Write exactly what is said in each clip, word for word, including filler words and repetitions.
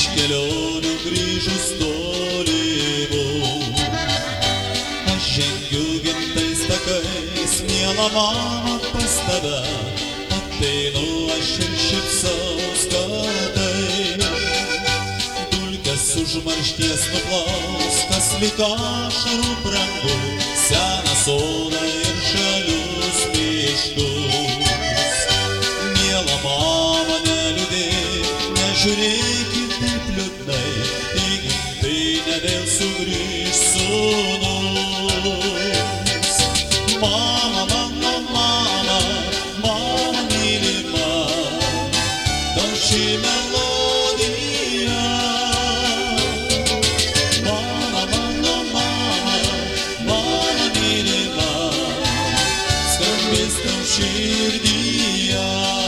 kelionių grįžus tolimų. Aš žengiu gimtais takais, miela mama, pas tave. Ateinu aš ir šypsaus kartais. Dulkes užmaršties nuplaus, kas liko ašarų brangu, seną sodą ir žalius miškus. Miela mama, neliūdėk, nežiūrėkit taip liūdnai, į gimtinę vėl sugrįš sūnus. Mama, mano mama, mama mylima, tau ši melodija. Mama, mano mama, mama mylima, skambės tau širdyje.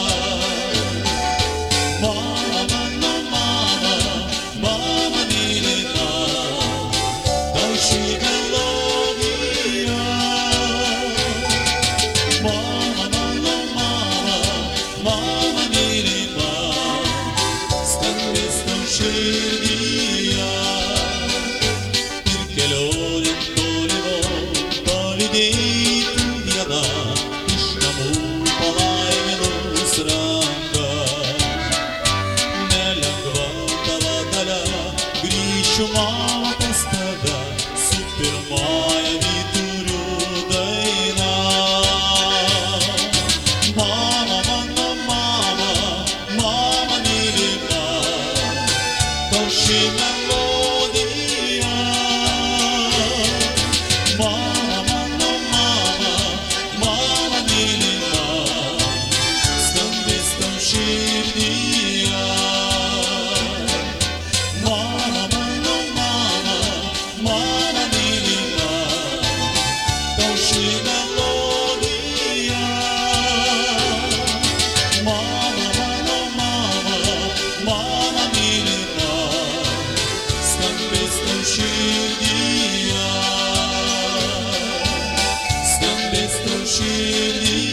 Mama, mano mama, mama mylima, tau ši melodija. Mama, mano mama, mama mylima, skambės tau širdyje. Ir kelionėn tolimon palydėti viena, iš namų palaiminus ranką. Nelengva tavo dalia, grįšiu mama pas tave, su pirmąja vyturių daina. Mama, mano mama, mama mylima, tau ši melodija. Mama, mano mama, mama mylima, skambės tau širdyje. Mama, mano mama, mama mylima, tau ši melodija. Mama, mano mama, mama mylima, skambės tau širdyje. Skambės tau širdyje.